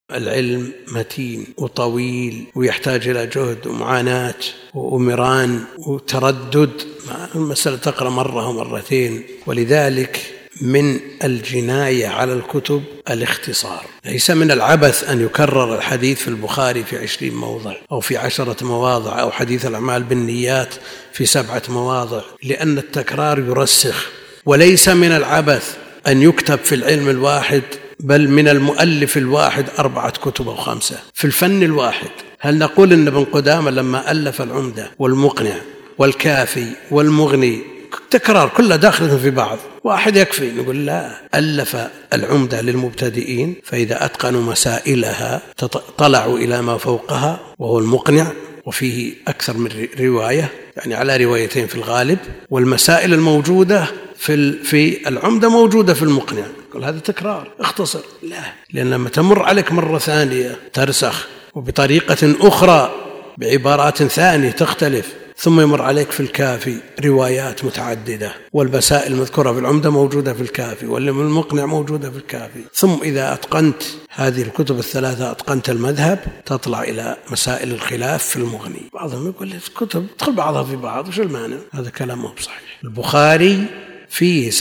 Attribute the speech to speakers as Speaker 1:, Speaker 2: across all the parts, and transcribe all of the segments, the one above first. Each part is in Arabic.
Speaker 1: العلم متين وطويل ويحتاج إلى جهد ومعاناة وأمران وتردد، المسألة تقرأ مرة ومرتين. ولذلك من الجناية على الكتب الاختصار. ليس من العبث أن يكرر الحديث في البخاري في 20 موضع أو في 10 مواضع، أو حديث الأعمال بالنيات في 7 مواضع، لأن التكرار يرسخ. وليس من العبث أن يكتب في العلم الواحد، بل من المؤلف الواحد 4 كتب أو 5 في الفن الواحد. هل نقول أن ابن قدامة لما ألف العمدة والمقنع والكافي والمغني تكرار كلها داخل في بعض، واحد يكفي؟ نقول لا، ألف العمدة للمبتدئين فإذا أتقنوا مسائلها طلعوا إلى ما فوقها، وهو المقنع، وفيه أكثر من رواية، يعني على روايتين في الغالب، والمسائل الموجودة في العمدة موجودة في المقنع. كل هذا تكرار، اختصر. لا، لأن لما تمر عليك مرة ثانية ترسخ، وبطريقة أخرى بعبارات ثانية تختلف، ثم يمر عليك في الكافي روايات متعددة، والمسائل المذكورة في العمدة موجودة في الكافي، والمقنع موجودة في الكافي. ثم إذا أتقنت هذه الكتب الثلاثة، أتقنت المذهب، تطلع إلى مسائل الخلاف في المغني. بعضهم يقول الكتب تدخل بعضها في بعض، وش المانع؟ هذا كلامه بصحيح. البخاري فيه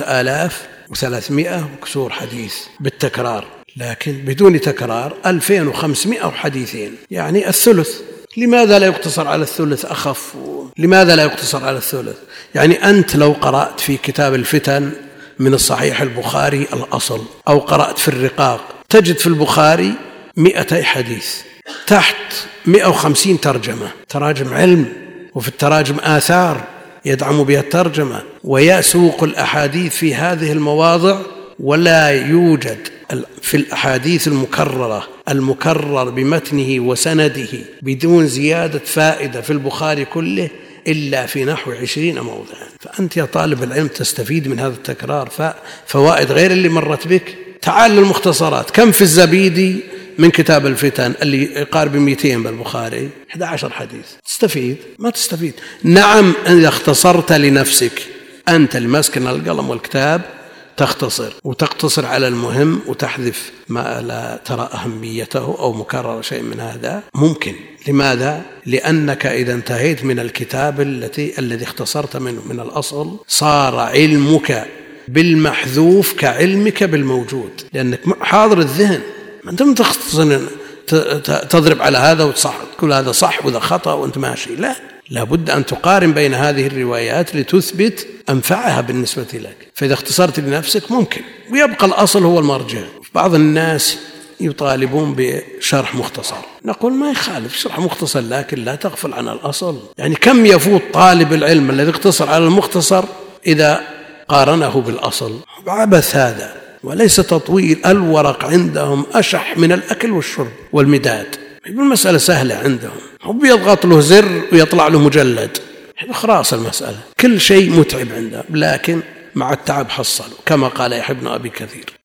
Speaker 1: 7300 وكسور حديث بالتكرار، لكن بدون تكرار 2500 حديثين، يعني الثلث. لماذا لا يقتصر على الثلث أخف؟ لماذا لا يقتصر على الثلث؟ يعني أنت لو قرأت في كتاب الفتن من الصحيح البخاري الأصل، أو قرأت في الرقاق، تجد في البخاري 200 حديث، تحت 150 ترجمة، تراجم علم، وفي التراجم آثار يدعم بها الترجمة، ويسوق الأحاديث في هذه المواضع. ولا يوجد في الأحاديث المكرر بمتنه وسنده بدون زيادة فائدة في البخاري كله إلا في نحو 20 موضعا. فأنت يا طالب العلم تستفيد من هذا التكرار فوائد غير اللي مرت بك. تعال للمختصرات، كم في الزبيدي من كتاب الفتن اللي يقارب 200 بالبخاري؟ 11 حديث. تستفيد؟ ما تستفيد. نعم، إذا اختصرت لنفسك أنت المسكن القلم والكتاب تختصر، وتقتصر على المهم، وتحذف ما لا ترى أهميته أو مكرر شيء من هذا، ممكن. لماذا؟ لأنك إذا انتهيت من الكتاب الذي اختصرت منه من الأصل، صار علمك بالمحذوف كعلمك بالموجود، لأنك حاضر الذهن. ما أنت تختصر تضرب على هذا وتصح كل هذا صح وذا خطأ وأنت ماشي. لا، لابد أن تقارن بين هذه الروايات لتثبت أنفعها بالنسبة لك. فإذا اختصرت لنفسك ممكن، ويبقى الأصل هو المرجع. بعض الناس يطالبون بشرح مختصر، نقول ما يخالف شرح مختصر، لكن لا تغفل عن الأصل. يعني كم يفوت طالب العلم الذي اختصر على المختصر إذا قارنه بالأصل؟ عبث هذا، وليس تطويل. الورق عندهم أشح من الأكل والشرب والمداد. المسألة سهلة عندهم، هو يضغط له زر ويطلع له مجلد، خلاص المسألة. كل شيء متعب عندهم، لكن مع التعب حصلوا، كما قال يحيى بن أبي كثير.